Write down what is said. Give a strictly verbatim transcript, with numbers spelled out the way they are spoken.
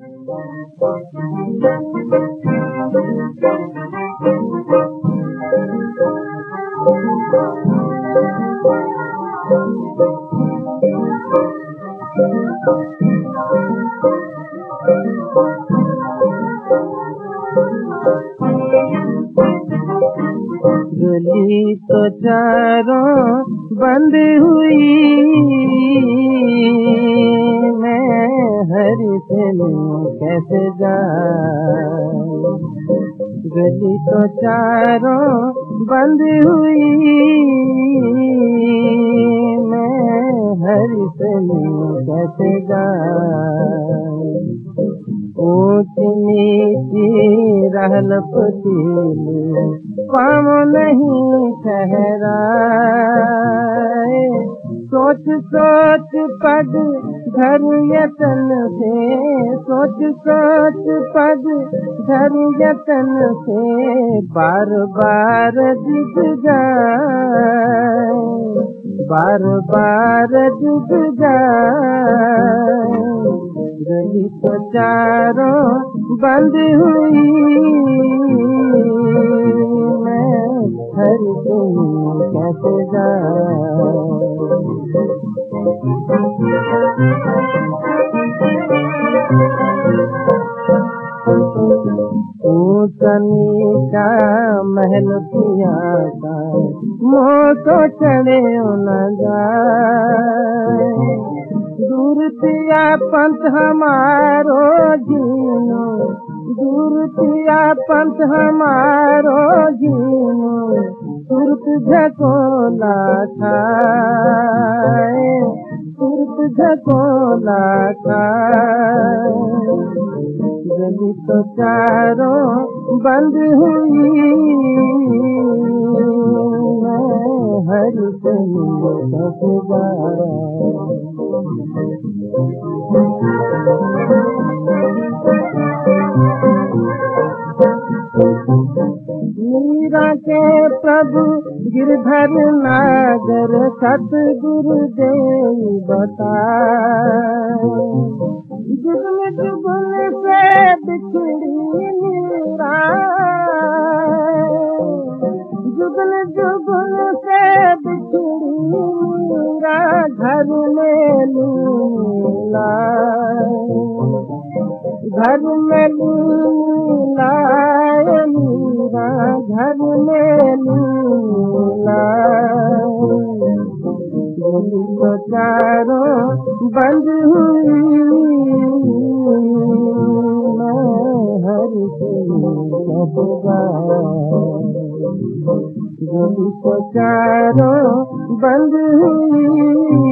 गली तो चारों बंद हुई, मैं हर से कैसे जाऊं। गली तो चारों बंद हुई, मैं हर से कैसे जाऊं। ऊंच नीची रहल पतीली पाँव नहीं ठहराए। सोच सोच पग धर यतन से, सोच सोच पग धर यतन से, बार बार दिख जाए, बार बार दिख जाए। गली तो चारों बंद हुई, मैं हर दिन कैसे जाऊं। ऊंचा नीचा महल पिया का मोह तो चढ़े न जाए। दूर पिया पंथ हमारो जीनो, दूर पिया पंथ हमारो जीनो, सुरत झकोला खाए, सुरत झकोला खाए। गली तो चारों बंद हुई, मैं हर दिन कैसे जाऊं। मीरा के प्रभु गिरधर नागर सतगुरुदेव बताए। जुगल जुगल से बिछड़ी मीरा, जुगल जुगल से बिछड़ी मीरा, घर में लूला, घर में लूला मीरा, घर में लूला। गली तो चारों बंद हुई, मैं हर कैसे जाऊं। गली तो चारों बंद हुई,